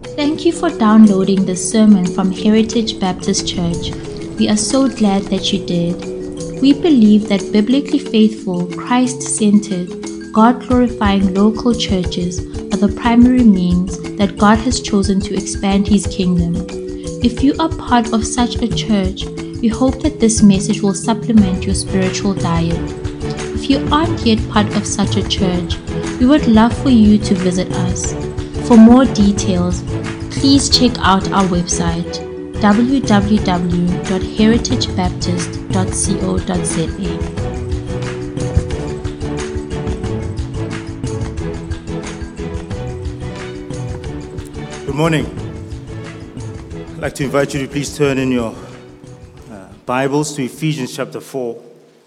Thank you for downloading this sermon from Heritage Baptist Church. We are so glad that you did. We believe that biblically faithful, Christ-centered, God-glorifying local churches are the primary means that God has chosen to expand His kingdom. If you are part of such a church, we hope that this message will supplement your spiritual diet. If you aren't yet part of such a church, we would love for you to visit us. For more details, please check out our website www.heritagebaptist.co.za. Good morning. I'd like to invite you to please turn in your Bibles to Ephesians chapter 4.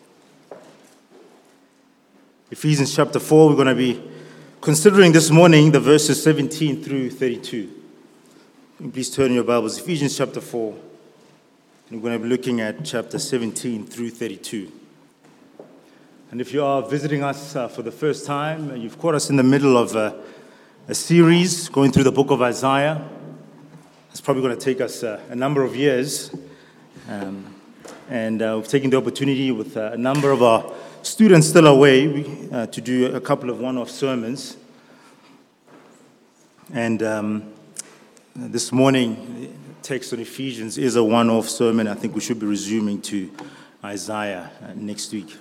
Ephesians chapter 4, we're going to be considering this morning the verses 17 through 32. Please turn in your Bibles, Ephesians chapter 4. We're going to be looking at chapter 17 through 32. And if you are visiting us for the first time, you've caught us in the middle of a series going through the book of Isaiah. It's probably going to take us a number of years. And we've taken the opportunity with a number of our students still away to do a couple of one-off sermons. And this morning, the text on Ephesians is a one-off sermon. I think we should be resuming to Isaiah next week.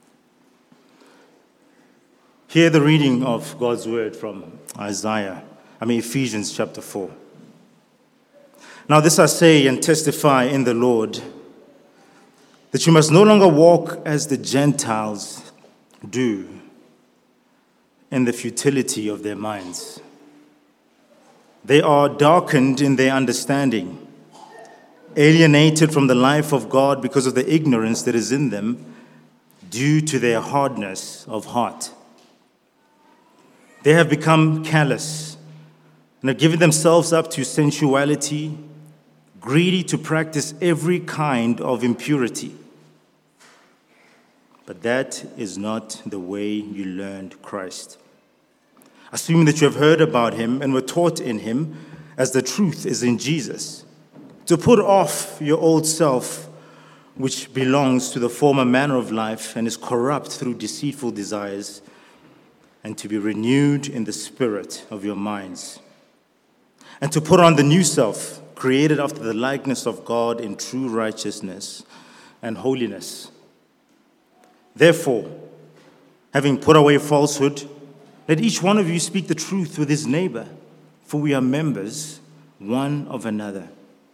Hear the reading of God's word from Ephesians chapter 4. Now this I say and testify in the Lord, that you must no longer walk as the Gentiles do in the futility of their minds. They are darkened in their understanding, alienated from the life of God because of the ignorance that is in them due to their hardness of heart. They have become callous and have given themselves up to sensuality, greedy to practice every kind of impurity. But that is not the way you learned Christ. Assuming that you have heard about him and were taught in him, as the truth is in Jesus, to put off your old self, which belongs to the former manner of life and is corrupt through deceitful desires, and to be renewed in the spirit of your minds, and to put on the new self, created after the likeness of God in true righteousness and holiness. Therefore, having put away falsehood, let each one of you speak the truth with his neighbor, for we are members one of another.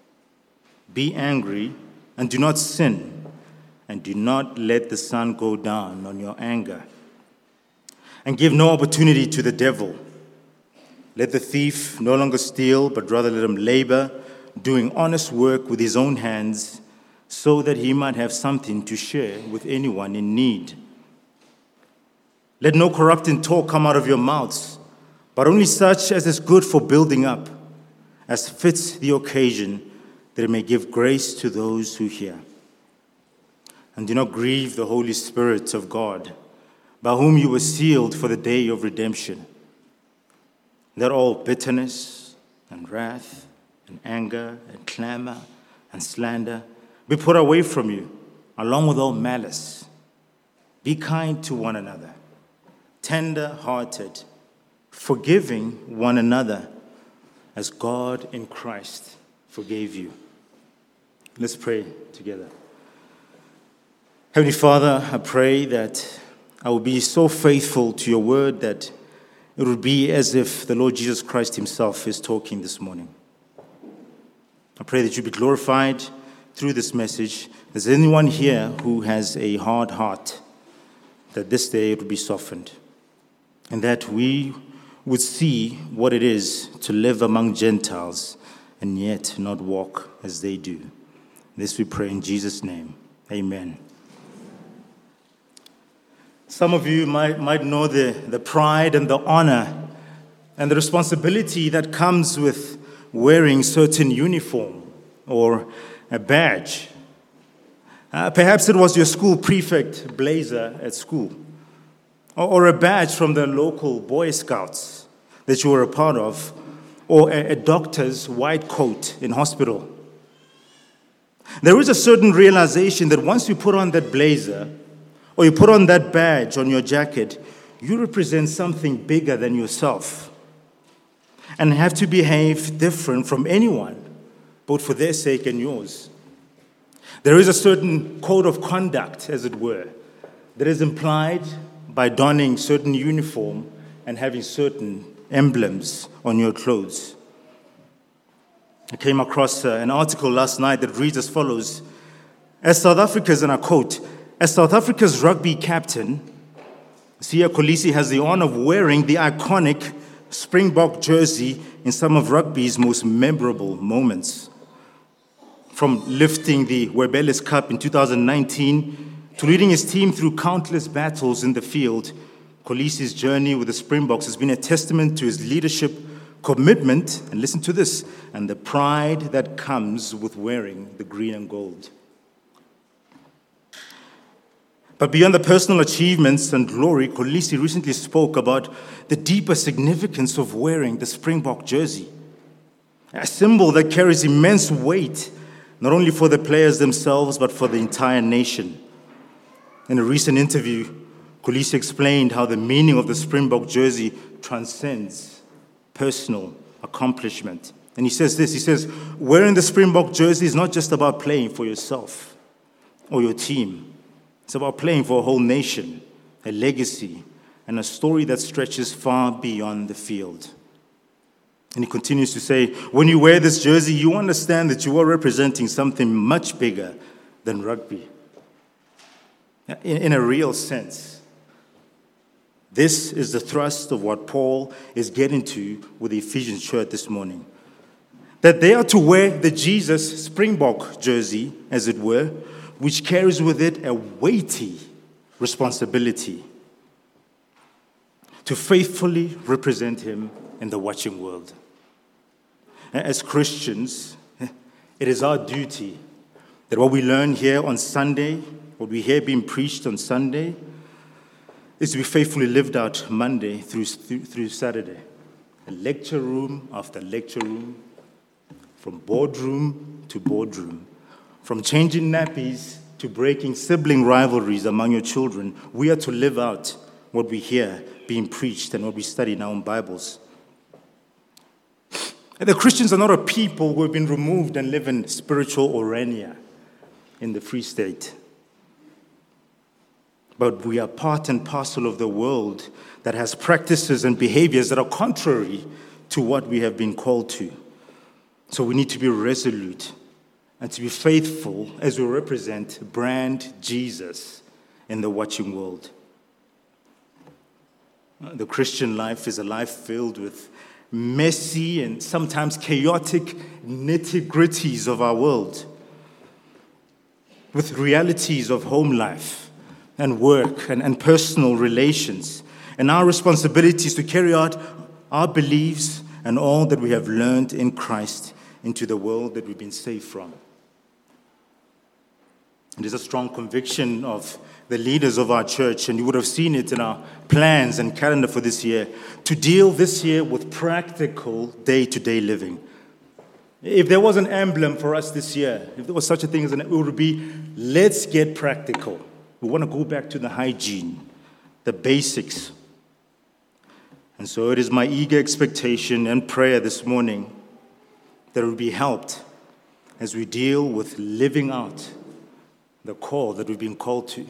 Be angry and do not sin, and do not let the sun go down on your anger. And give no opportunity to the devil. Let the thief no longer steal, but rather let him labor, doing honest work with his own hands, so that he might have something to share with anyone in need. Let no corrupting talk come out of your mouths, but only such as is good for building up, as fits the occasion, that it may give grace to those who hear. And do not grieve the Holy Spirit of God, by whom you were sealed for the day of redemption. Let all bitterness and wrath and anger and clamor and slander be put away from you, along with all malice. Be kind to one another, tender-hearted, forgiving one another, as God in Christ forgave you. Let's pray together. Heavenly Father, I pray that I will be so faithful to your word that it would be as if the Lord Jesus Christ himself is talking this morning. I pray that you be glorified through this message. If there's anyone here who has a hard heart, that this day it would be softened, and that we would see what it is to live among Gentiles and yet not walk as they do. This we pray in Jesus' name. Amen. Some of you might know the pride and the honor and the responsibility that comes with wearing certain uniform or a badge. Perhaps it was your school prefect blazer at school, or a badge from the local Boy Scouts that you were a part of, or a doctor's white coat in hospital. There is a certain realization that once you put on that blazer or you put on that badge on your jacket, you represent something bigger than yourself and have to behave different from anyone, both for their sake and yours. There is a certain code of conduct, as it were, that is implied by donning certain uniform and having certain emblems on your clothes. I came across an article last night that reads as follows. As South Africa's, and I quote, as South Africa's rugby captain, Siya Kolisi has the honor of wearing the iconic Springbok jersey in some of rugby's most memorable moments. From lifting the Webelis Cup in 2019 to leading his team through countless battles in the field, Kolisi's journey with the Springboks has been a testament to his leadership, commitment, and listen to this, and the pride that comes with wearing the green and gold. But beyond the personal achievements and glory, Kolisi recently spoke about the deeper significance of wearing the Springbok jersey, a symbol that carries immense weight, not only for the players themselves, but for the entire nation. In a recent interview, Kolisi explained how the meaning of the Springbok jersey transcends personal accomplishment. And he says this, he says, wearing the Springbok jersey is not just about playing for yourself or your team. It's about playing for a whole nation, a legacy, and a story that stretches far beyond the field. And he continues to say, when you wear this jersey, you understand that you are representing something much bigger than rugby. In a real sense. This is the thrust of what Paul is getting to with the Ephesians church this morning. That they are to wear the Jesus Springbok jersey, as it were, which carries with it a weighty responsibility to faithfully represent him in the watching world. As Christians, it is our duty that what we learn here on Sunday, what we hear being preached on Sunday, is to be faithfully lived out Monday through Saturday. Lecture room after lecture room, from boardroom to boardroom, from changing nappies to breaking sibling rivalries among your children. We are to live out what we hear being preached and what we study in our own Bibles. And the Christians are not a people who have been removed and live in spiritual Orania in the Free State. But we are part and parcel of the world that has practices and behaviors that are contrary to what we have been called to. So we need to be resolute and to be faithful as we represent brand Jesus in the watching world. The Christian life is a life filled with messy and sometimes chaotic nitty-gritties of our world, with realities of home life and work and personal relations, and our responsibilities to carry out our beliefs and all that we have learned in Christ into the world that we've been saved from. It is a strong conviction of the leaders of our church, and you would have seen it in our plans and calendar for this year, to deal this year with practical day-to-day living. If there was an emblem for us this year, if there was such a thing as it would be, let's get practical. We want to go back to the hygiene, the basics. And so it is my eager expectation and prayer this morning that we'll be helped as we deal with living out the call that we've been called to,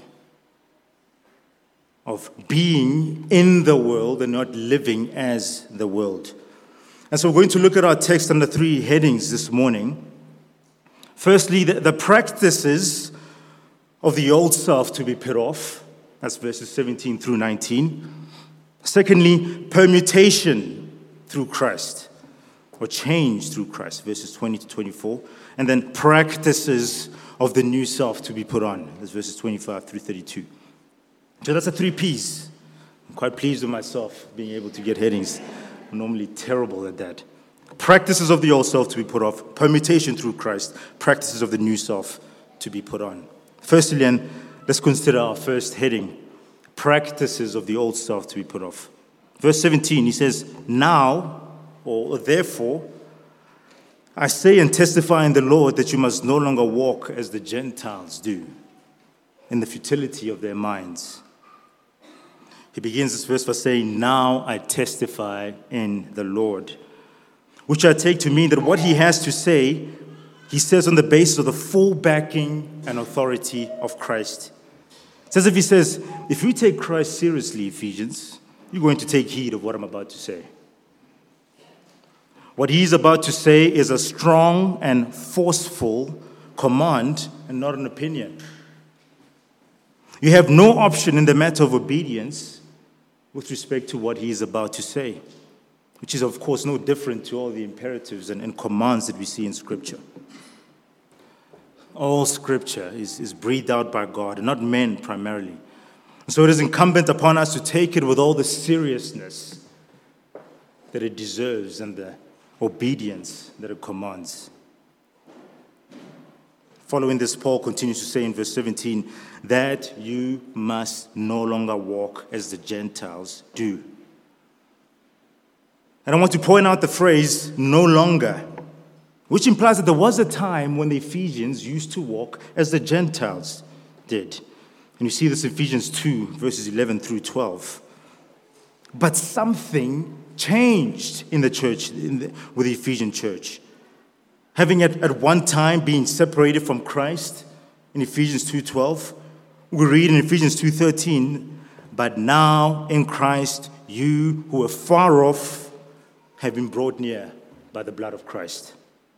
of being in the world and not living as the world. And so we're going to look at our text under 3 headings this morning. Firstly, the practices of the old self to be put off. That's verses 17 through 19. Secondly, permutation through Christ, or change through Christ, verses 20 to 24. And then practices of the new self to be put on, that's verses 25 through 32. So that's the 3 Ps. I'm quite pleased with myself being able to get headings. I'm normally terrible at that. Practices of the old self to be put off, permutation through Christ, practices of the new self to be put on. Firstly, then, let's consider our first heading, practices of the old self to be put off. Verse 17, he says, now or therefore, I say and testify in the Lord that you must no longer walk as the Gentiles do, in the futility of their minds. He begins this verse by saying, now I testify in the Lord, which I take to mean that what he has to say, he says on the basis of the full backing and authority of Christ. It's as if he says, if you take Christ seriously, Ephesians, you're going to take heed of what I'm about to say. What he's about to say is a strong and forceful command and not an opinion. You have no option in the matter of obedience with respect to what he is about to say, which is, of course, no different to all the imperatives and commands that we see in Scripture. All Scripture is breathed out by God, and not men primarily. So it is incumbent upon us to take it with all the seriousness that it deserves and the obedience that it commands. Following this, Paul continues to say in verse 17, that you must no longer walk as the Gentiles do. And I want to point out the phrase, no longer, which implies that there was a time when the Ephesians used to walk as the Gentiles did. And you see this in Ephesians 2, verses 11 through 12. But something changed in the church, with the Ephesian church. Having at one time been separated from Christ, in Ephesians 2:12, we read in Ephesians 2:13, but now in Christ, you who were far off have been brought near by the blood of Christ.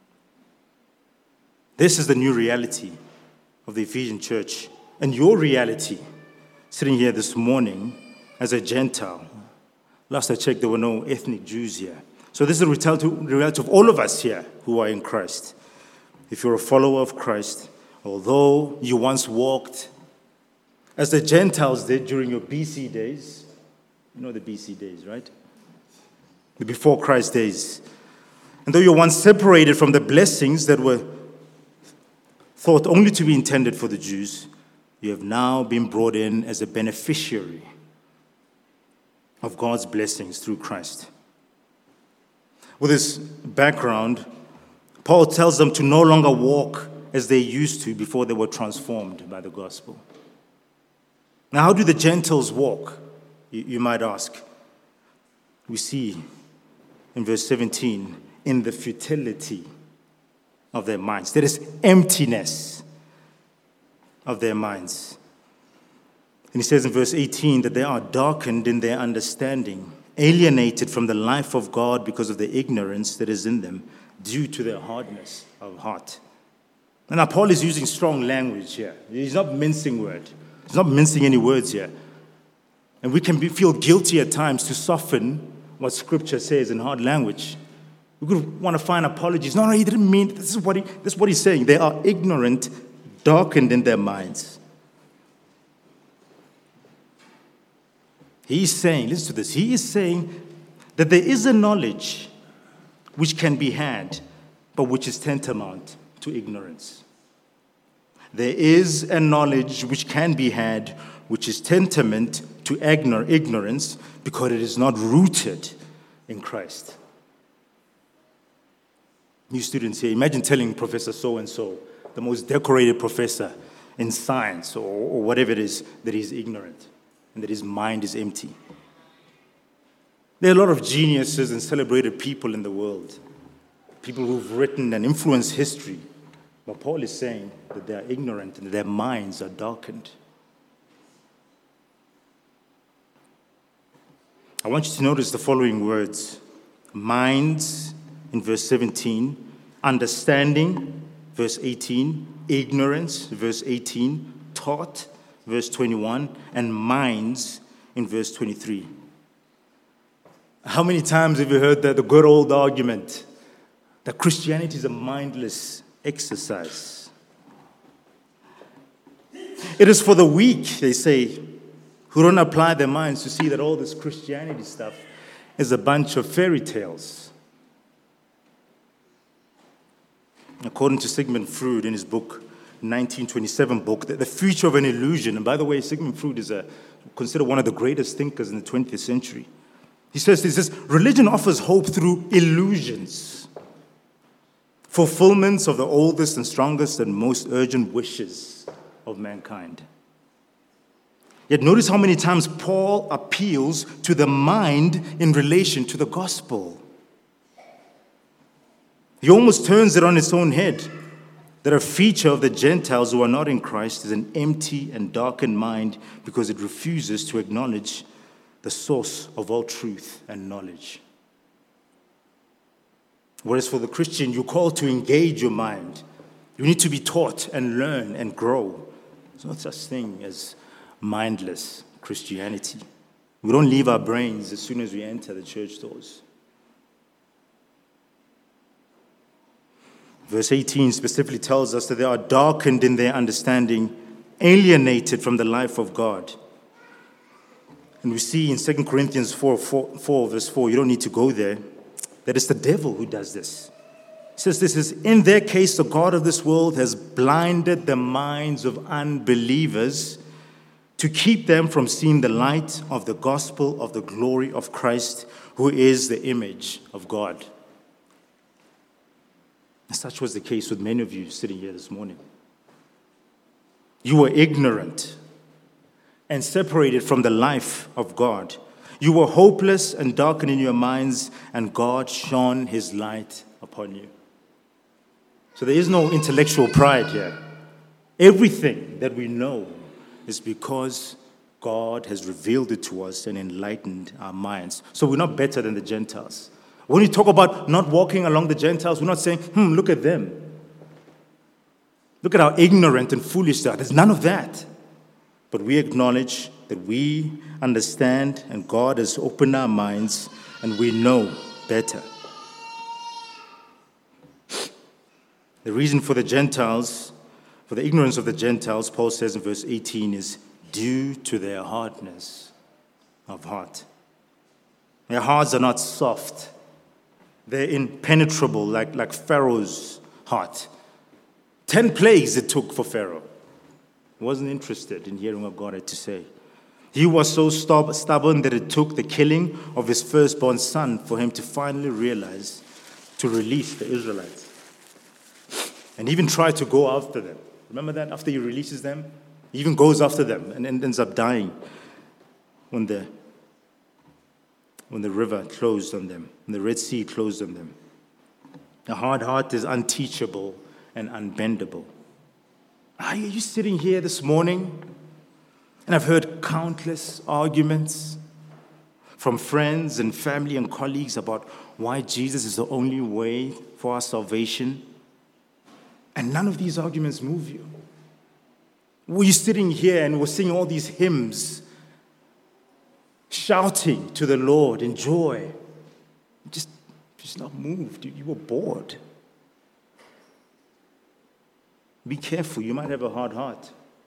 This is the new reality of the Ephesian church, and your reality, sitting here this morning as a Gentile. Last I checked, there were no ethnic Jews here. So this is the reality of all of us here who are in Christ. If you're a follower of Christ, although you once walked as the Gentiles did during your BC days, you know the BC days, right? The before Christ days. And though you're once separated from the blessings that were thought only to be intended for the Jews, you have now been brought in as a beneficiary of God's blessings through Christ. With this background, Paul tells them to no longer walk as they used to before they were transformed by the gospel. Now, how do the Gentiles walk, you might ask? We see in verse 17, in the futility of their minds. There is emptiness of their minds. And he says in verse 18 that they are darkened in their understanding, alienated from the life of God because of the ignorance that is in them due to their hardness of heart. And now Paul is using strong language here. He's not mincing words. He's not mincing any words here. And we can feel guilty at times to soften what Scripture says in hard language. We could want to find apologies. No, he didn't mean, this is what he's saying. They are ignorant, darkened in their minds. He's saying, listen to this, he is saying that there is a knowledge which can be had, but which is tantamount to ignorance. There is a knowledge which can be had, which is tantamount to ignorance, because it is not rooted in Christ. New students here, imagine telling Professor so-and-so, the most decorated professor in science or whatever it is, that he's ignorant and that his mind is empty. There are a lot of geniuses and celebrated people in the world, people who've written and influenced history. But Paul is saying that they are ignorant and their minds are darkened. I want you to notice the following words. Minds, in verse 17, understanding, verse 18, ignorance, verse 18, taught, verse 21, and minds, in verse 23. How many times have you heard the good old argument that Christianity is a mindless exercise? It is for the weak, they say, who don't apply their minds to see that all this Christianity stuff is a bunch of fairy tales. According to Sigmund Freud in his book, 1927 book, The Future of an Illusion, and by the way, Sigmund Freud is considered one of the greatest thinkers in the 20th century. He says, religion offers hope through illusions, fulfillments of the oldest and strongest and most urgent wishes of mankind. Yet notice how many times Paul appeals to the mind in relation to the gospel. He almost turns it on its own head, that a feature of the Gentiles who are not in Christ is an empty and darkened mind because it refuses to acknowledge the source of all truth and knowledge. Whereas for the Christian, you're called to engage your mind. You need to be taught and learn and grow. There's no such thing as mindless Christianity. We don't leave our brains as soon as we enter the church doors. Verse 18 specifically tells us that they are darkened in their understanding, alienated from the life of God. And we see in 2 Corinthians 4, verse 4, you don't need to go there, that it's the devil who does this. It says this is, in their case, the God of this world has blinded the minds of unbelievers to keep them from seeing the light of the gospel of the glory of Christ, who is the image of God. And such was the case with many of you sitting here this morning. You were ignorant and separated from the life of God. You were hopeless and darkened in your minds, and God shone his light upon you. So there is no intellectual pride here. Everything that we know is because God has revealed it to us and enlightened our minds. So we're not better than the Gentiles. When we talk about not walking along the Gentiles, we're not saying, look at them. Look at how ignorant and foolish they are. There's none of that. But we acknowledge that we understand and God has opened our minds and we know better. The reason for the Gentiles, for the ignorance of the Gentiles, Paul says in verse 18, is due to their hardness of heart. Their hearts are not soft. They're impenetrable, like Pharaoh's heart. 10 plagues it took for Pharaoh. He wasn't interested in hearing what God had to say. He was so stubborn that it took the killing of his firstborn son for him to finally realize to release the Israelites. And even try to go after them. Remember that? After he releases them, he even goes after them and ends up dying when the river closed on them, when the Red Sea closed on them. A hard heart is unteachable and unbendable. Are you sitting here this morning? And I've heard countless arguments from friends and family and colleagues about why Jesus is the only way for our salvation. And none of these arguments move you. We're sitting here and we're singing all these hymns, shouting to the Lord in joy. Just not moved. You were bored. Be careful. You might have a hard heart.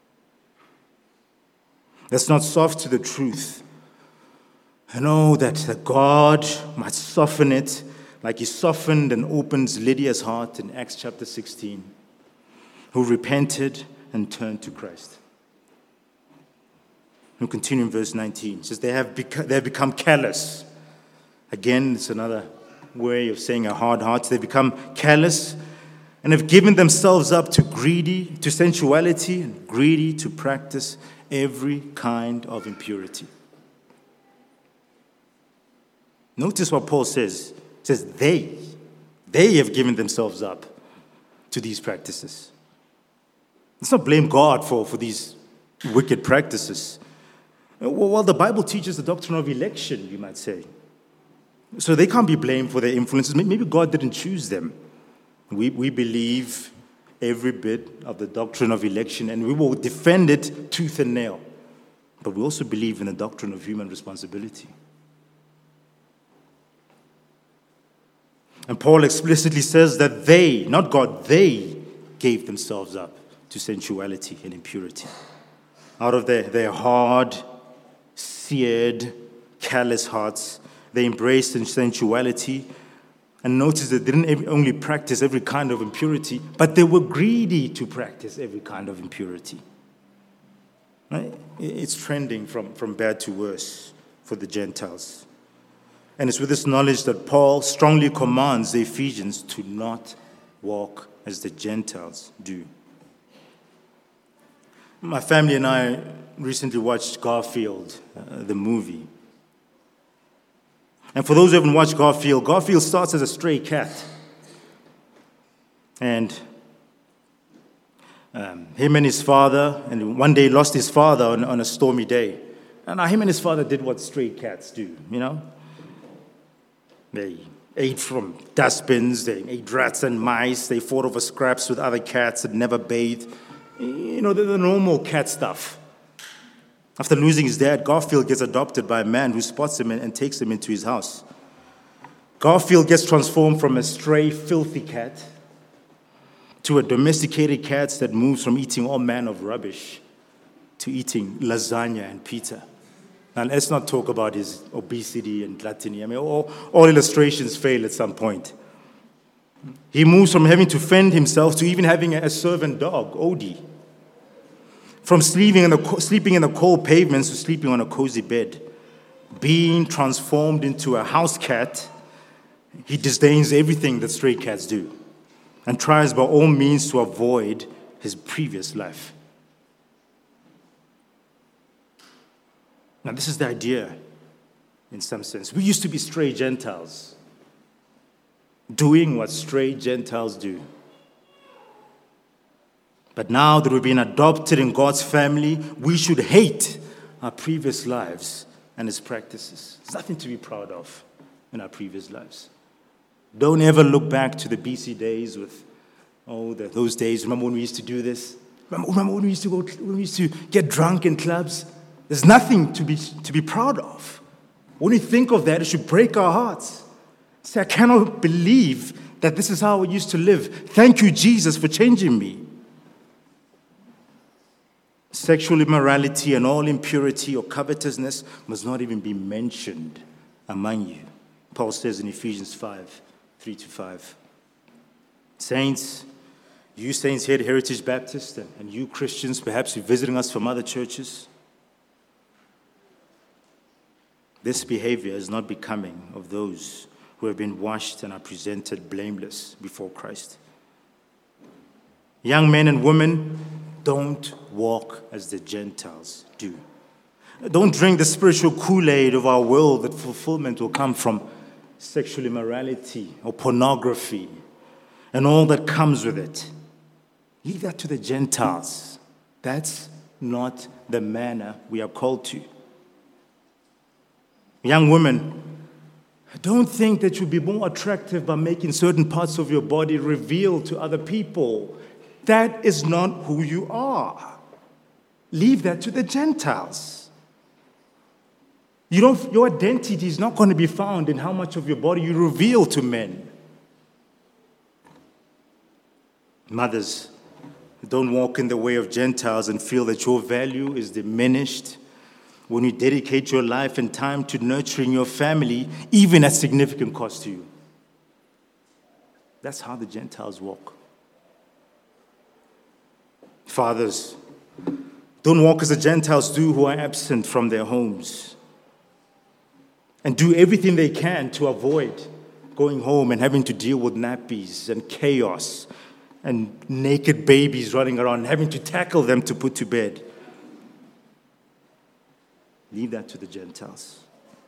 That's not soft to the truth. I know that God might soften it like he softened and opens Lydia's heart in Acts chapter 16, who repented and turned to Christ. We'll continue in verse 19. It says, they have become callous. Again, it's another way of saying a hard heart. They've become callous and have given themselves up to sensuality and greedy to practice every kind of impurity. Notice what Paul says. He says they have given themselves up to these practices. Let's not blame God for these wicked practices. Well, the Bible teaches the doctrine of election, you might say. So they can't be blamed for their influences. Maybe God didn't choose them. We believe every bit of the doctrine of election, and we will defend it tooth and nail. But we also believe in the doctrine of human responsibility. And Paul explicitly says that they, not God, they gave themselves up to sensuality and impurity. Out of their hard, seared, callous hearts, they embraced sensuality. And notice that they didn't only practice every kind of impurity, but they were greedy to practice every kind of impurity. Right? It's trending from bad to worse for the Gentiles. And it's with this knowledge that Paul strongly commands the Ephesians to not walk as the Gentiles do. My family and I recently watched Garfield, the movie. And for those who haven't watched Garfield, Garfield starts as a stray cat. And him and his father, and one day lost his father on a stormy day. And him and his father did what stray cats do, you know? They ate from dustbins, they ate rats and mice, they fought over scraps with other cats and never bathed. You know, the normal cat stuff. After losing his dad, Garfield gets adopted by a man who spots him and takes him into his house. Garfield gets transformed from a stray, filthy cat to a domesticated cat that moves from eating all manner of rubbish to eating lasagna and pizza. Now, let's not talk about his obesity and gluttony. I mean, all illustrations fail at some point. He moves from having to fend himself to even having a servant dog, Odie. From sleeping in the cold pavements to sleeping on a cozy bed. Being transformed into a house cat, he disdains everything that stray cats do and tries by all means to avoid his previous life. Now, this is the idea, in some sense. We used to be stray Gentiles, doing what stray Gentiles do. But now that we've been adopted in God's family, we should hate our previous lives and its practices. There's nothing to be proud of in our previous lives. Don't ever look back to the BC days with, those days. Remember when we used to do this? Remember when we used to get drunk in clubs? There's nothing to be proud of. When we think of that, it should break our hearts. Say, I cannot believe that this is how I used to live. Thank you, Jesus, for changing me. Sexual immorality and all impurity or covetousness must not even be mentioned among you. Paul says in Ephesians 5, 3-5. Saints, you saints here at Heritage Baptist, and you Christians, perhaps you're visiting us from other churches, this behavior is not becoming of those who have been washed and are presented blameless before Christ. Young men and women, don't walk as the Gentiles do. Don't drink the spiritual Kool-Aid of our world that fulfillment will come from sexual immorality or pornography and all that comes with it. Leave that to the Gentiles. That's not the manner we are called to. Young women, don't think that you'll be more attractive by making certain parts of your body revealed to other people. That is not who you are. Leave that to the Gentiles. Your identity is not going to be found in how much of your body you reveal to men. Mothers, don't walk in the way of Gentiles and feel that your value is diminished when you dedicate your life and time to nurturing your family, even at significant cost to you. That's how the Gentiles walk. Fathers, don't walk as the Gentiles do who are absent from their homes, and do everything they can to avoid going home and having to deal with nappies and chaos and naked babies running around and having to tackle them to put to bed. Leave that to the Gentiles.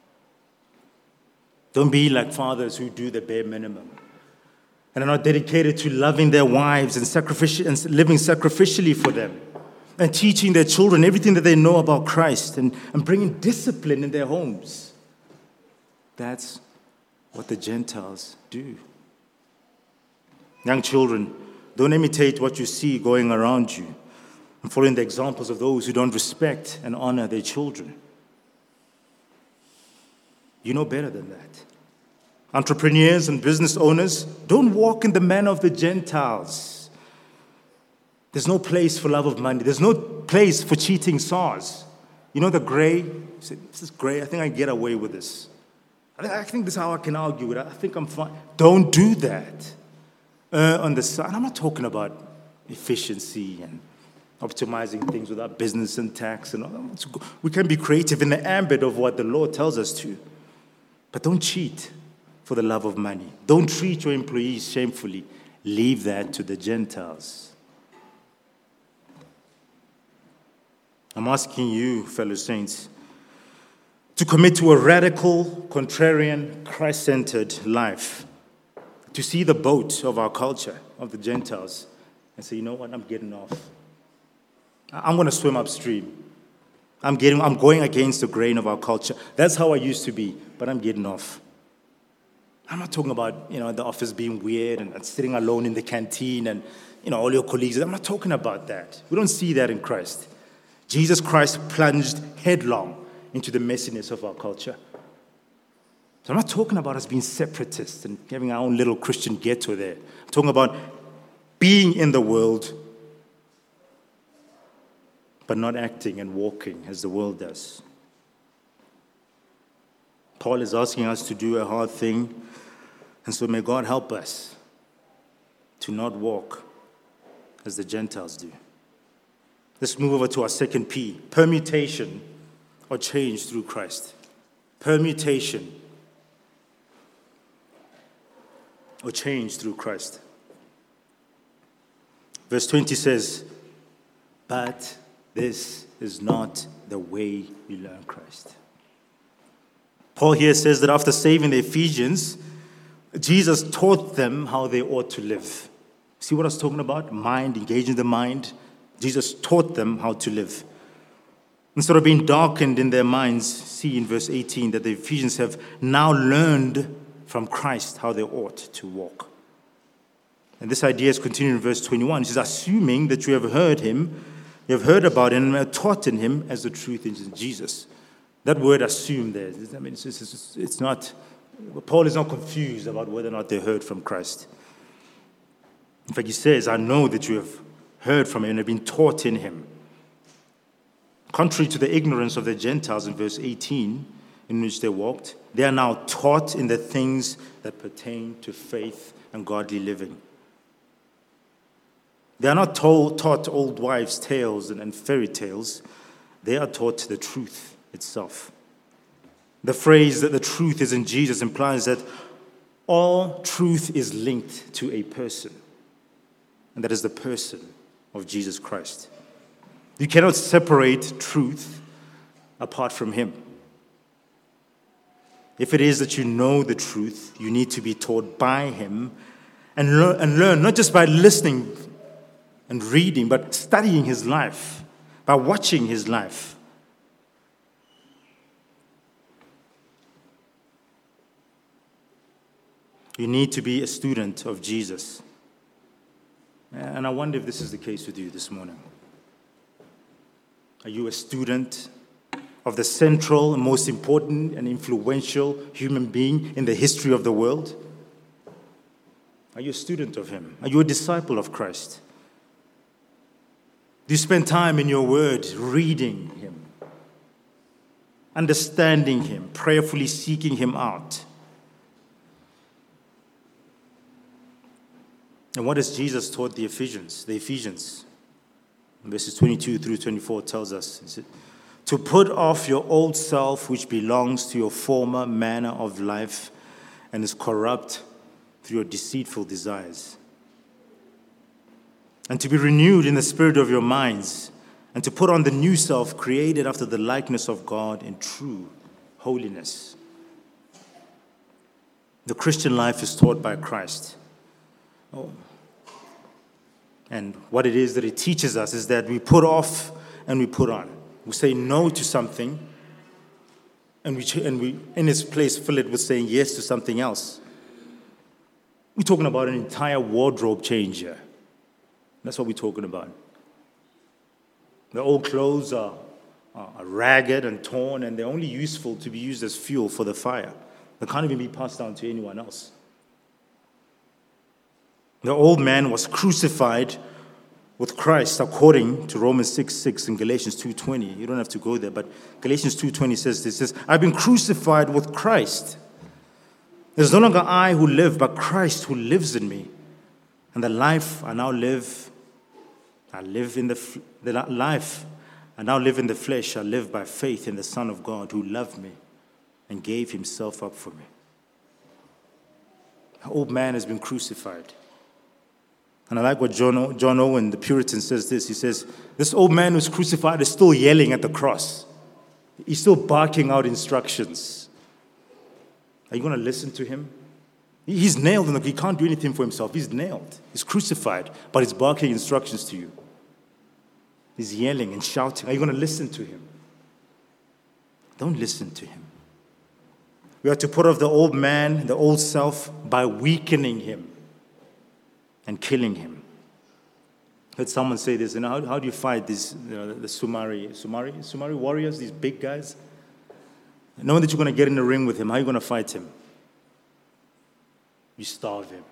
Don't be like fathers who do the bare minimum and are not dedicated to loving their wives and living sacrificially for them and teaching their children everything that they know about Christ and bringing discipline in their homes. That's what the Gentiles do. Young children, don't imitate what you see going around you and following the examples of those who don't respect and honor their children. You know better than that. Entrepreneurs and business owners, don't walk in the manner of the Gentiles. There's no place for love of money. There's no place for cheating SARS. You know the gray? You say, this is gray. I think I can get away with this. I think this is how I can argue with it. I think I'm fine. Don't do that. On the side, I'm not talking about efficiency and optimizing things with our business and tax and all. We can be creative in the ambit of what the law tells us to. But don't cheat for the love of money. Don't treat your employees shamefully. Leave that to the Gentiles. I'm asking you, fellow saints, to commit to a radical, contrarian, Christ-centered life, to see the boat of our culture, of the Gentiles, and say, you know what, I'm getting off. I'm going to swim upstream. I'm going against the grain of our culture. That's how I used to be, but I'm getting off. I'm not talking about, the office being weird and sitting alone in the canteen and, all your colleagues. I'm not talking about that. We don't see that in Christ. Jesus Christ plunged headlong into the messiness of our culture. So I'm not talking about us being separatists and having our own little Christian ghetto there. I'm talking about being in the world, but not acting and walking as the world does. Paul is asking us to do a hard thing, and so may God help us to not walk as the Gentiles do. Let's move over to our second P, permutation or change through Christ. Permutation or change through Christ. Verse 20 says, but this is not the way you learn Christ. Paul here says that after saving the Ephesians, Jesus taught them how they ought to live. See what I was talking about? Mind, engaging the mind. Jesus taught them how to live. Instead of being darkened in their minds, see in verse 18 that the Ephesians have now learned from Christ how they ought to walk. And this idea is continued in verse 21. It says, assuming that you have heard him, you have heard about him and are taught in him as the truth is in Jesus. That word assume there, it's not, Paul is not confused about whether or not they heard from Christ. In fact, he says, I know that you have heard from him and have been taught in him. Contrary to the ignorance of the Gentiles in verse 18, in which they walked, they are now taught in the things that pertain to faith and godly living. They are not taught old wives' tales and fairy tales. They are taught the truth itself. The phrase that the truth is in Jesus implies that all truth is linked to a person, and that is the person of Jesus Christ. You cannot separate truth apart from him. If it is that you know the truth, you need to be taught by him and learn, not just by listening and reading, but studying his life, by watching his life. You need to be a student of Jesus. And I wonder if this is the case with you this morning. Are you a student of the central and most important and influential human being in the history of the world? Are you a student of him? Are you a disciple of Christ? Do you spend time in your word reading him, understanding him, prayerfully seeking him out? And what has Jesus taught the Ephesians? Verses 22 through 24 tells us, to put off your old self, which belongs to your former manner of life and is corrupt through your deceitful desires, and to be renewed in the spirit of your minds, and to put on the new self created after the likeness of God in true holiness. The Christian life is taught by Christ. And what it is that it teaches us is that we put off and we put on. We say no to something, and we in its place fill it with saying yes to something else. We're talking about an entire wardrobe change here. That's what we're talking about. The old clothes are ragged and torn, and they're only useful to be used as fuel for the fire. They can't even be passed down to anyone else. The old man was crucified with Christ according to Romans 6:6 and Galatians 2:20. You don't have to go there, but Galatians 2:20 says this, says, I've been crucified with Christ. There's no longer I who live, but Christ who lives in me. And the life I now live, I live in the flesh, I live by faith in the Son of God who loved me and gave himself up for me. The old man has been crucified. And I like what John Owen, the Puritan, says this. He says, this old man who's crucified is still yelling at the cross. He's still barking out instructions. Are you going to listen to him? He's nailed, and he can't do anything for himself. He's nailed. He's crucified, but he's barking instructions to you. He's yelling and shouting. Are you going to listen to him? Don't listen to him. We are to put off the old man, the old self, by weakening him and killing him. I heard someone say this, how do you fight these, the Sumari warriors, these big guys? Knowing that you're going to get in the ring with him, how are you going to fight him? You starve him.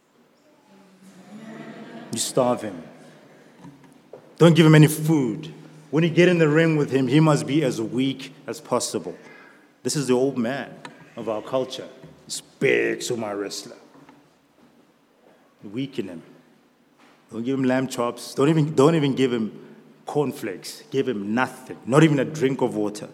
You starve him. Don't give him any food. When you get in the ring with him, he must be as weak as possible. This is the old man of our culture. This big sumo wrestler. Weaken him. Don't give him lamb chops. Don't even give him cornflakes. Give him nothing. Not even a drink of water.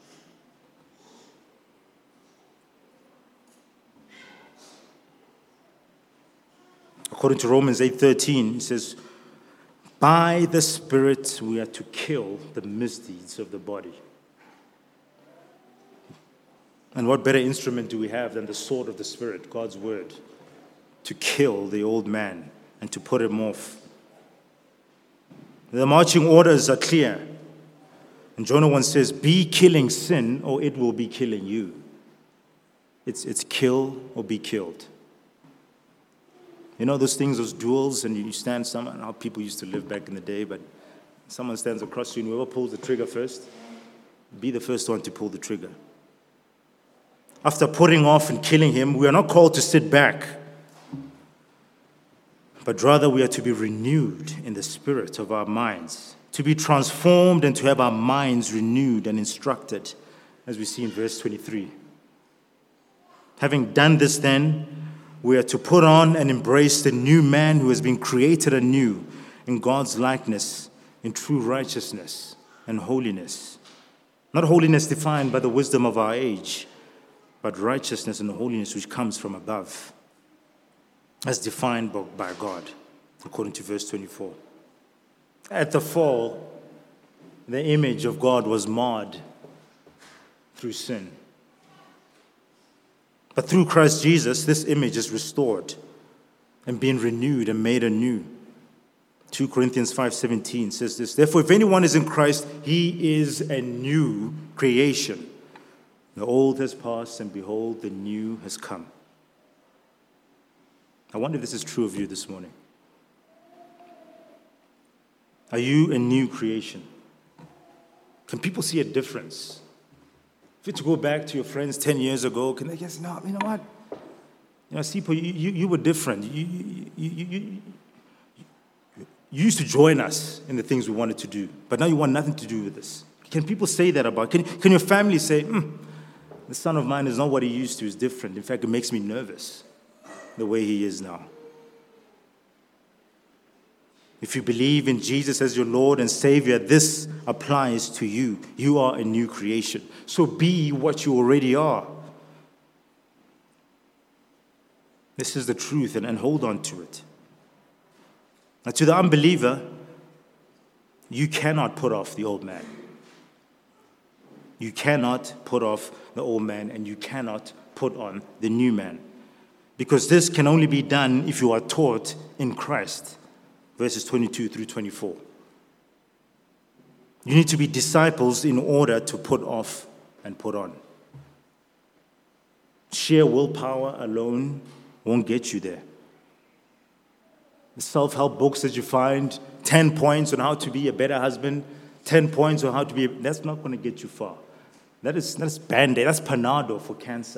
According to Romans 8:13, it says, by the Spirit we are to kill the misdeeds of the body. And what better instrument do we have than the sword of the Spirit, God's word, to kill the old man and to put him off? The marching orders are clear. And Jonah 1 says, be killing sin or it will be killing you. It's kill or be killed. You know those things, those duels, and you stand someone, how people used to live back in the day, but someone stands across you and whoever pulls the trigger first, be the first one to pull the trigger. After putting off and killing him, we are not called to sit back, but rather we are to be renewed in the spirit of our minds, to be transformed and to have our minds renewed and instructed, as we see in verse 23. Having done this then, we are to put on and embrace the new man who has been created anew in God's likeness, in true righteousness and holiness. Not holiness defined by the wisdom of our age, but righteousness and holiness which comes from above, as defined by God, according to verse 24. At the fall, the image of God was marred through sin. But through Christ Jesus, this image is restored and being renewed and made anew. 2 Corinthians 5:17 says this, therefore, if anyone is in Christ, he is a new creation. The old has passed, and behold, the new has come. I wonder if this is true of you this morning. Are you a new creation? Can people see a difference? If you to go back to your friends 10 years ago, can they guess, no, you know what? You know, Sipo, you were different. You used to join us in the things we wanted to do, but now you want nothing to do with us. Can people say that about? Can your family say, the son of mine is not what he used to, he's different. In fact, it makes me nervous, the way he is now. If you believe in Jesus as your Lord and Savior, this applies to you. You are a new creation. So be what you already are. This is the truth, and hold on to it. Now, to the unbeliever, you cannot put off the old man. You cannot put off the old man, and you cannot put on the new man. Because this can only be done if you are taught in Christ. Verses 22 through 24. You need to be disciples in order to put off and put on. Sheer willpower alone won't get you there. The self-help books that you find, 10 points on how to be a better husband, 10 points on how to be, that's not going to get you far. That's Band-Aid, that's Panado for cancer.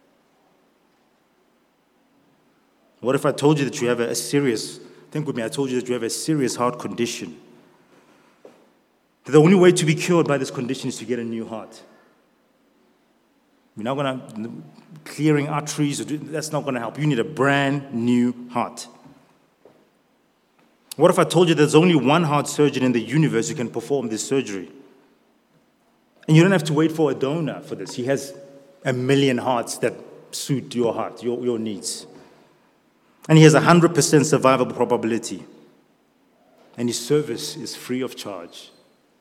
What if I told you that you have a serious, think with me, I told you that you have a serious heart condition. The only way to be cured by this condition is to get a new heart. You're not going to, clearing arteries, that's not going to help. You need a brand new heart. What if I told you there's only one heart surgeon in the universe who can perform this surgery? And you don't have to wait for a donor for this. He has a million hearts that suit your heart, your needs. And he has 100% survivable probability. And his service is free of charge.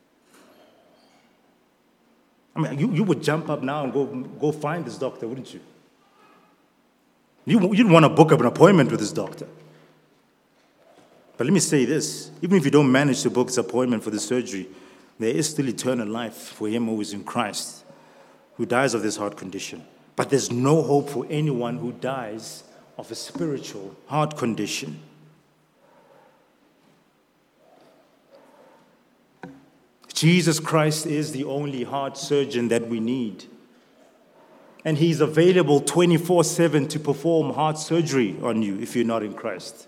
I mean, you would jump up now and go find this doctor, wouldn't you? You'd want to book up an appointment with this doctor. But let me say this, even if you don't manage to book this appointment for the surgery, there is still eternal life for him who is in Christ, who dies of this heart condition. But there's no hope for anyone who dies of a spiritual heart condition. Jesus Christ is the only heart surgeon that we need. And he's available 24/7 to perform heart surgery on you if you're not in Christ.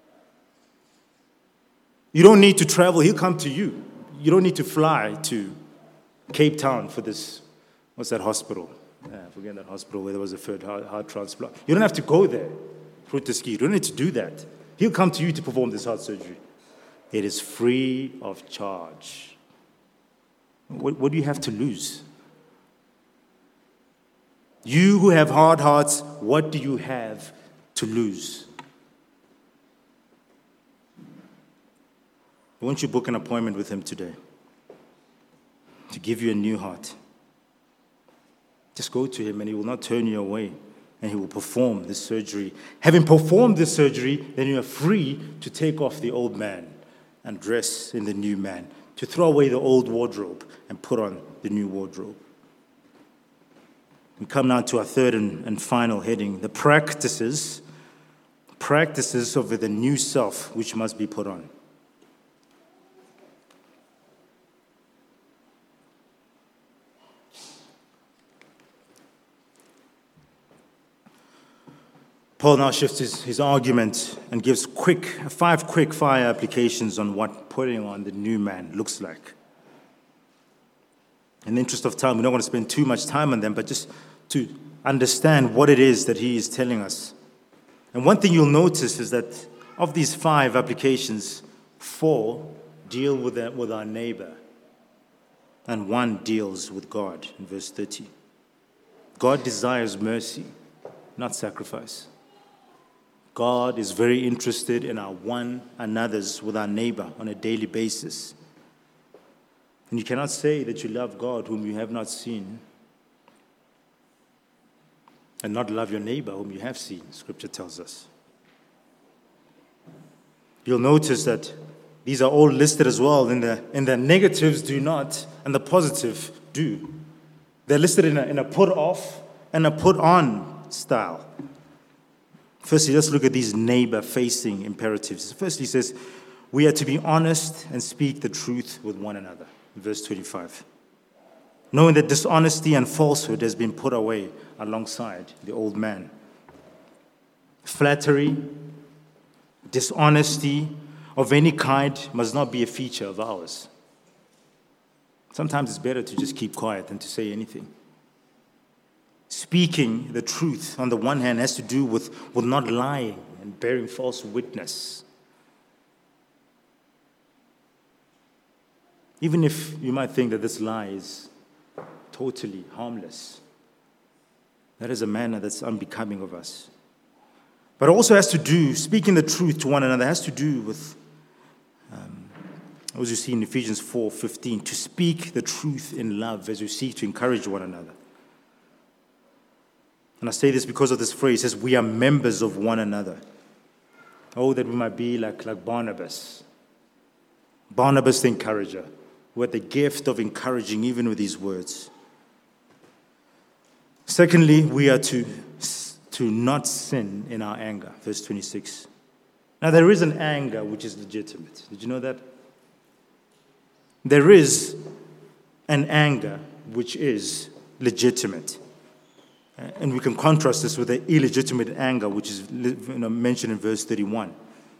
You don't need to travel. He'll come to you. You don't need to fly to Cape Town for this, what's that hospital? I forget that hospital where there was a third heart transplant. You don't have to go there for to ski. You don't need to do that. He'll come to you to perform this heart surgery. It is free of charge. What do you have to lose? You who have hard hearts, what do you have to lose? Won't you book an appointment with him today to give you a new heart? Just go to him and he will not turn you away, and he will perform this surgery. Having performed this surgery, then you are free to take off the old man and dress in the new man, to throw away the old wardrobe and put on the new wardrobe. We come now to our third and final heading, the practices of the new self which must be put on. Paul now shifts his argument and gives 5 quick-fire applications on what putting on the new man looks like. In the interest of time, we don't want to spend too much time on them, but just to understand what it is that he is telling us. And one thing you'll notice is that of these 5 applications, 4 deal with our neighbor, and 1 deals with God in verse 30. God desires mercy, not sacrifice. God is very interested in our one another's with our neighbor on a daily basis. And you cannot say that you love God whom you have not seen and not love your neighbor whom you have seen, Scripture tells us. You'll notice that these are all listed as well. In the negatives do not, and the positive do. They're listed in a put off and a put on style. Firstly, let's look at these neighbor-facing imperatives. Firstly, it says, we are to be honest and speak the truth with one another. Verse 25. Knowing that dishonesty and falsehood has been put away alongside the old man. Flattery, dishonesty of any kind must not be a feature of ours. Sometimes it's better to just keep quiet than to say anything. Speaking the truth, on the one hand, has to do with not lying and bearing false witness. Even if you might think that this lie is totally harmless, that is a manner that's unbecoming of us. But it also has to do, speaking the truth to one another, has to do with, as you see in Ephesians 4:15, to speak the truth in love as you seek to encourage one another. And I say this because of this phrase, it says, we are members of one another. Oh, that we might be like Barnabas. Barnabas the encourager, who had the gift of encouraging even with these words. Secondly, we are to not sin in our anger. Verse 26. Now, there is an anger which is legitimate. Did you know that? There is an anger which is legitimate. And we can contrast this with the illegitimate anger, which is mentioned in verse 31.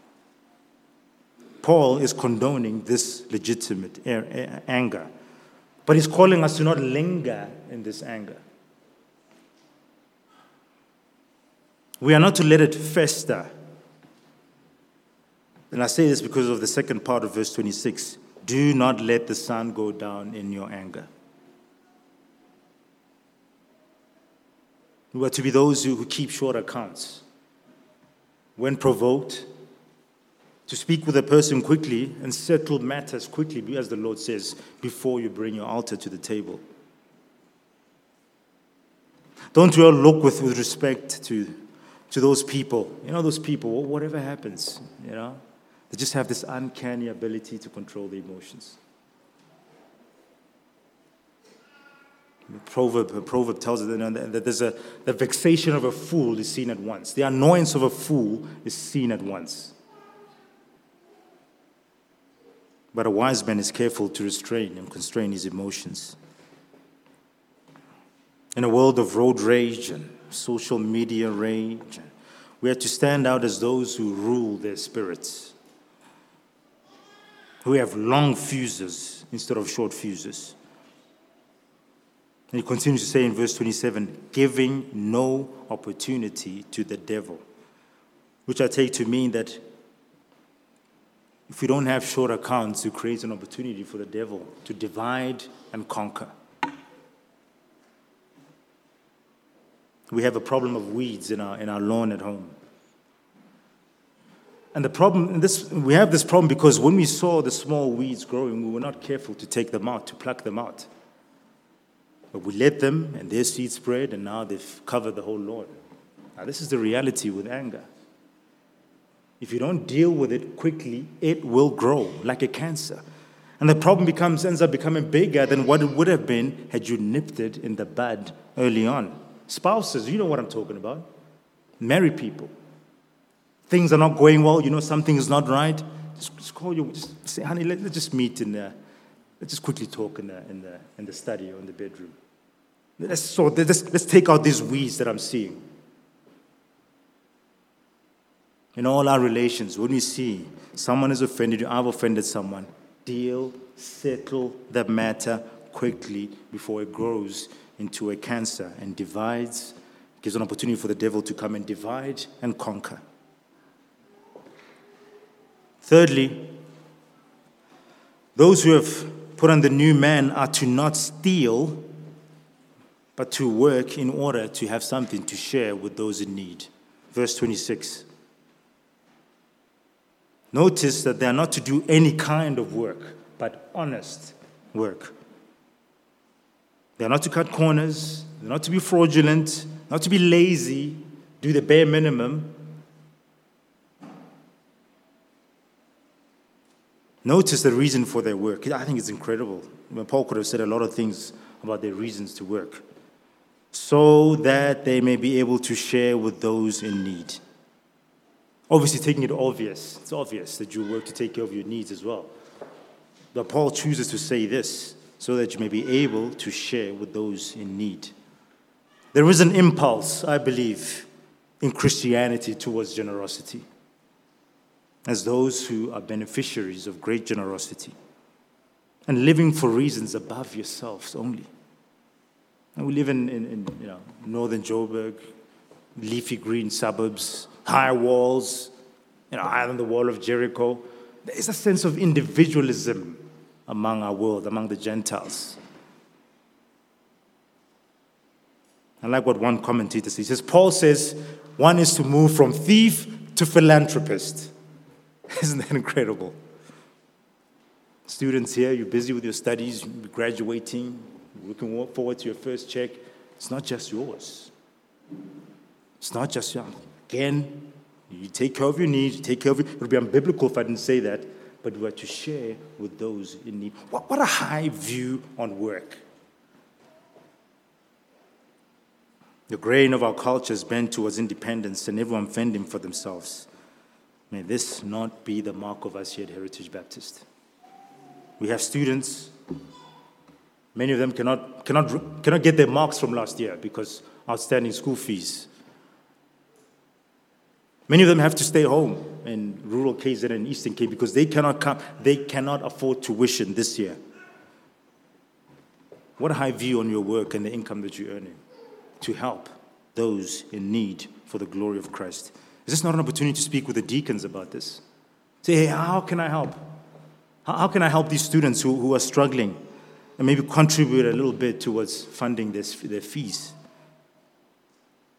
Paul is condoning this legitimate anger, but he's calling us to not linger in this anger. We are not to let it fester. And I say this because of the second part of verse 26. Do not let the sun go down in your anger. We are to be those who keep short accounts. When provoked, to speak with a person quickly and settle matters quickly, as the Lord says, before you bring your altar to the table. Don't you all look with respect to those people. You know, those people, whatever happens, you know, they just have this uncanny ability to control the emotions. A proverb tells us that the vexation of a fool is seen at once. The annoyance of a fool is seen at once. But a wise man is careful to restrain and constrain his emotions. In a world of road rage and social media rage, we are to stand out as those who rule their spirits, who have long fuses instead of short fuses. And he continues to say in verse 27, giving no opportunity to the devil, which I take to mean that if we don't have short accounts, it creates an opportunity for the devil to divide and conquer. We have a problem of weeds in our lawn at home. And we have this problem because when we saw the small weeds growing, we were not careful to take them out, to pluck them out. But we let them, and their seed spread, and now they've covered the whole lawn. Now, this is the reality with anger. If you don't deal with it quickly, it will grow like a cancer. And the problem ends up becoming bigger than what it would have been had you nipped it in the bud early on. Spouses, you know what I'm talking about. Married people. Things are not going well, you know something is not right. Just call you, just say, honey, let's just meet let's just quickly talk in the study or in the bedroom. Let's take out these weeds that I'm seeing. In all our relations, when we see someone is offended, I've offended someone, settle the matter quickly before it grows into a cancer and divides, gives an opportunity for the devil to come and divide and conquer. Thirdly, those who have put on the new man are to not steal, but to work in order to have something to share with those in need. Verse 26. Notice that they are not to do any kind of work, but honest work. They are not to cut corners, they're not to be fraudulent, not to be lazy, do the bare minimum. Notice the reason for their work. I think it's incredible. Paul could have said a lot of things about their reasons to work. So that they may be able to share with those in need. Obviously, taking it obvious. It's obvious that you work to take care of your needs as well. But Paul chooses to say this, so that you may be able to share with those in need. There is an impulse, I believe, in Christianity towards generosity, as those who are beneficiaries of great generosity and living for reasons above yourselves only. And we live in northern Joburg, leafy green suburbs, high walls, higher than the wall of Jericho. There is a sense of individualism among our world, among the Gentiles. I like what one commentator says. He says, Paul says, one is to move from thief to philanthropist. Isn't that incredible? Students here, you're busy with your studies, you're graduating, you're looking forward to your first check. It's not just yours. It's not just yours. Again, you take care of your needs, you take care of it. It would be unbiblical if I didn't say that, but we are to share with those in need. What a high view on work. The grain of our culture is bent towards independence and everyone fending for themselves. May this not be the mark of us here at Heritage Baptist. We have students, many of them cannot get their marks from last year because outstanding school fees. Many of them have to stay home in rural KZN and Eastern Cape because they cannot come. They cannot afford tuition this year. What a high view on your work and the income that you're earning to help those in need for the glory of Christ. Is this not an opportunity to speak with the deacons about this? Say, hey, how can I help? How can I help these students who are struggling and maybe contribute a little bit towards funding their fees?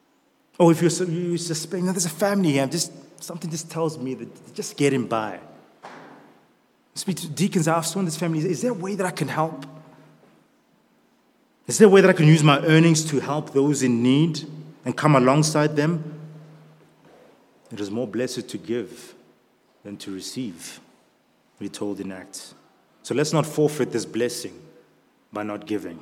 Or if you're suspecting, there's a family here, something just tells me that just getting by. Speak to deacons, I have someone in this family. Is there a way that I can help? Is there a way that I can use my earnings to help those in need and come alongside them? It is more blessed to give than to receive, we're told in Acts. So let's not forfeit this blessing by not giving.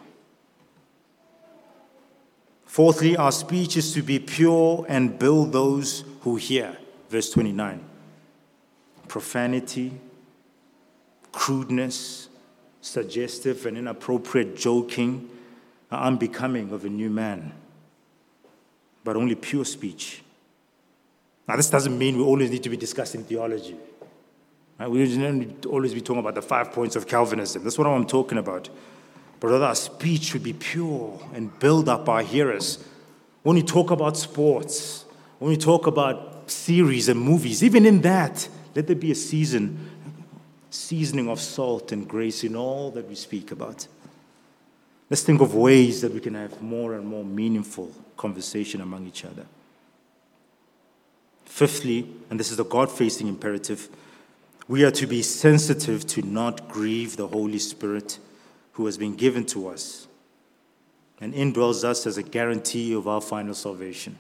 Fourthly, our speech is to be pure and build those who hear. Verse 29. Profanity, crudeness, suggestive and inappropriate joking are unbecoming of a new man, but only pure speech. Now, this doesn't mean we always need to be discussing theology. Right? We don't need to always be talking about the 5 points of Calvinism. That's what I'm talking about. But rather, our speech should be pure and build up our hearers. When we talk about sports, when we talk about series and movies, even in that, let there be a seasoning of salt and grace in all that we speak about. Let's think of ways that we can have more and more meaningful conversation among each other. Fifthly, and this is the God-facing imperative, we are to be sensitive to not grieve the Holy Spirit who has been given to us and indwells us as a guarantee of our final salvation.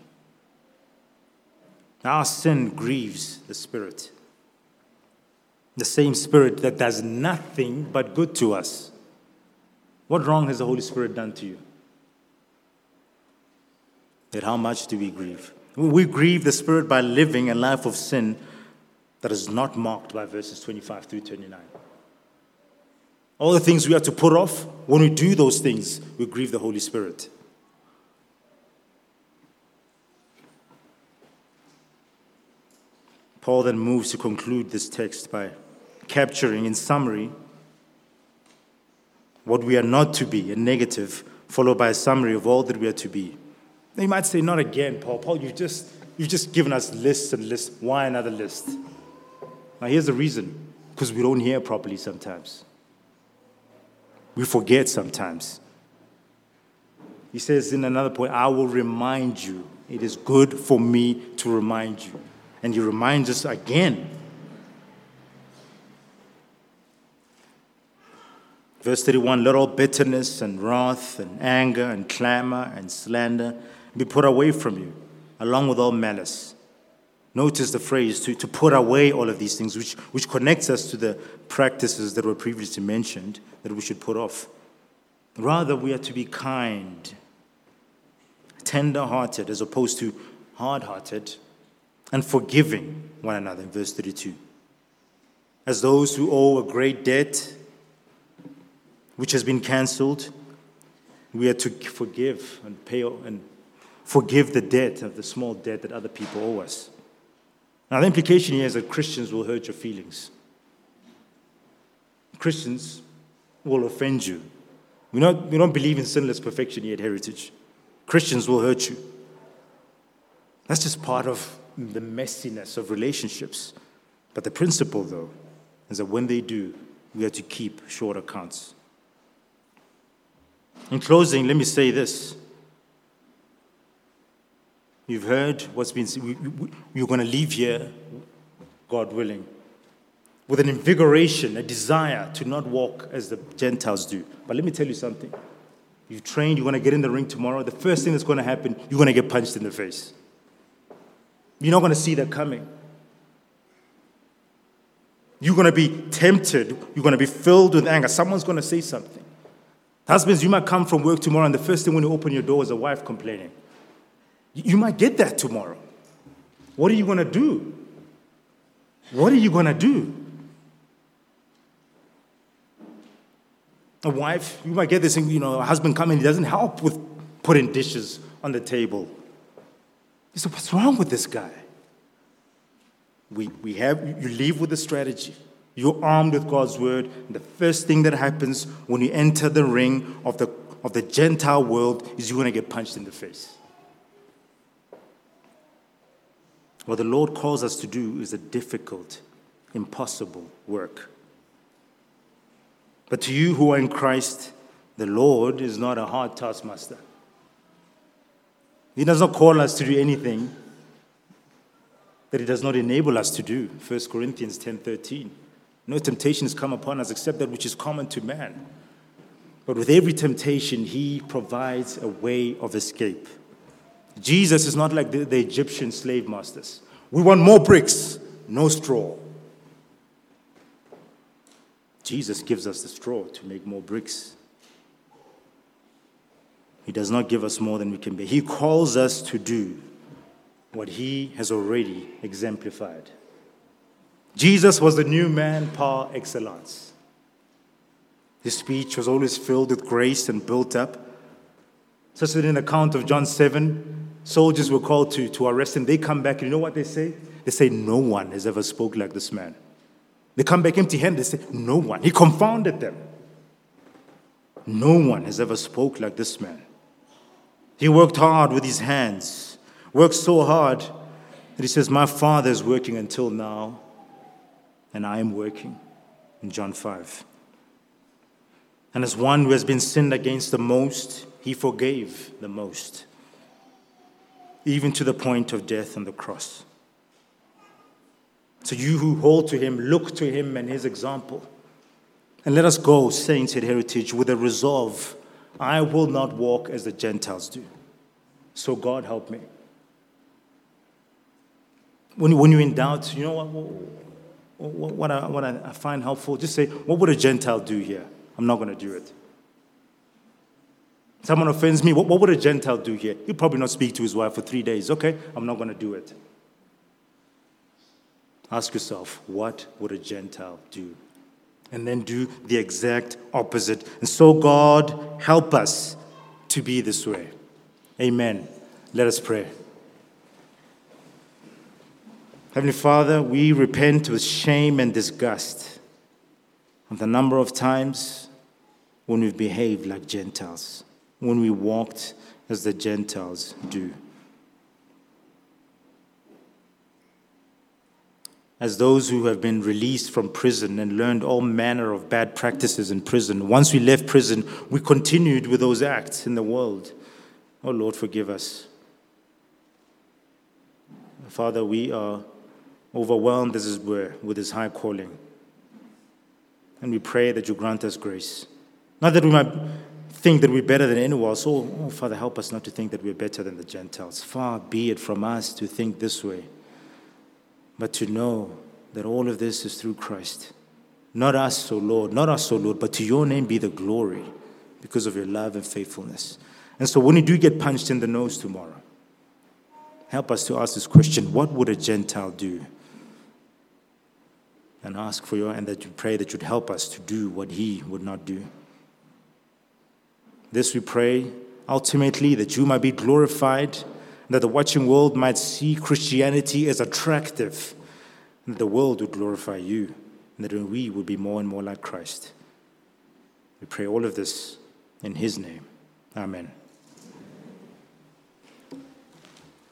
Our sin grieves the Spirit, the same Spirit that does nothing but good to us. What wrong has the Holy Spirit done to you? Yet how much do we grieve? We grieve the Spirit by living a life of sin that is not marked by verses 25 through 29. All the things we have to put off, when we do those things, we grieve the Holy Spirit. Paul then moves to conclude this text by capturing, in summary, what we are not to be, a negative, followed by a summary of all that we are to be. Now you might say, not again, Paul. Paul, you've just given us lists and lists. Why another list? Now here's the reason. Because we don't hear properly sometimes. We forget sometimes. He says in another point, I will remind you. It is good for me to remind you. And he reminds us again. Verse 31, let all bitterness and wrath and anger and clamor and slander be put away from you, along with all malice. Notice the phrase, to put away all of these things, which connects us to the practices that were previously mentioned, that we should put off. Rather, we are to be kind, tender-hearted, as opposed to hard-hearted, and forgiving one another, in verse 32. As those who owe a great debt, which has been cancelled, we are to forgive and pay and forgive the debt of the small debt that other people owe us. Now, the implication here is that Christians will hurt your feelings. Christians will offend you. We don't believe in sinless perfection here at Heritage. Christians will hurt you. That's just part of the messiness of relationships. But the principle, though, is that when they do, we have to keep short accounts. In closing, let me say this. You've heard what's been said. You're going to leave here, God willing, with an invigoration, a desire to not walk as the Gentiles do. But let me tell you something. You've trained, you're going to get in the ring tomorrow. The first thing that's going to happen, you're going to get punched in the face. You're not going to see that coming. You're going to be tempted. You're going to be filled with anger. Someone's going to say something. Husbands, you might come from work tomorrow, and the first thing when you open your door is a wife complaining. You might get that tomorrow. What are you going to do? What are you going to do? A wife, you might get this thing, a husband coming, he doesn't help with putting dishes on the table. You say, what's wrong with this guy? You leave with a strategy. You're armed with God's word. And the first thing that happens when you enter the ring of the Gentile world is you're going to get punched in the face. What the Lord calls us to do is a difficult, impossible work. But to you who are in Christ, the Lord is not a hard taskmaster. He does not call us to do anything that He does not enable us to do. 1 Corinthians 10:13. No temptation has come upon us except that which is common to man. But with every temptation, He provides a way of escape. Jesus is not like the Egyptian slave masters. We want more bricks, no straw. Jesus gives us the straw to make more bricks. He does not give us more than we can bear. He calls us to do what He has already exemplified. Jesus was the new man par excellence. His speech was always filled with grace and built up. Such that in the account of John 7, soldiers were called to arrest Him. They come back, and you know what they say? They say, no one has ever spoke like this man. They come back empty-handed. They say, no one. He confounded them. No one has ever spoke like this man. He worked hard with His hands. Worked so hard that He says, my Father is working until now, and I am working. In John 5. And as one who has been sinned against the most, He forgave the most, even to the point of death on the cross. So you who hold to Him, look to Him and His example. And let us go, saints at Heritage, with a resolve, I will not walk as the Gentiles do. So God help me. When you're in doubt, you know what I find helpful? Just say, what would a Gentile do here? I'm not going to do it. Someone offends me, what would a Gentile do here? He'll probably not speak to his wife for 3 days. Okay, I'm not going to do it. Ask yourself, what would a Gentile do? And then do the exact opposite. And so God, help us to be this way. Amen. Let us pray. Heavenly Father, we repent with shame and disgust of the number of times when we've behaved like Gentiles, when we walked as the Gentiles do. As those who have been released from prison and learned all manner of bad practices in prison, once we left prison, we continued with those acts in the world. Oh Lord, forgive us. Father, we are overwhelmed as it were with this high calling. And we pray that you grant us grace. Not that we might think that we're better than anyone else. Oh, Father, help us not to think that we're better than the Gentiles. Far be it from us to think this way. But to know that all of this is through Christ. Not us, O Lord, but to your name be the glory because of your love and faithfulness. And so when you do get punched in the nose tomorrow, help us to ask this question, what would a Gentile do? And ask for and that you pray that you'd help us to do what he would not do. This we pray, ultimately, that you might be glorified, that the watching world might see Christianity as attractive, and that the world would glorify you, and that we would be more and more like Christ. We pray all of this in his name. Amen.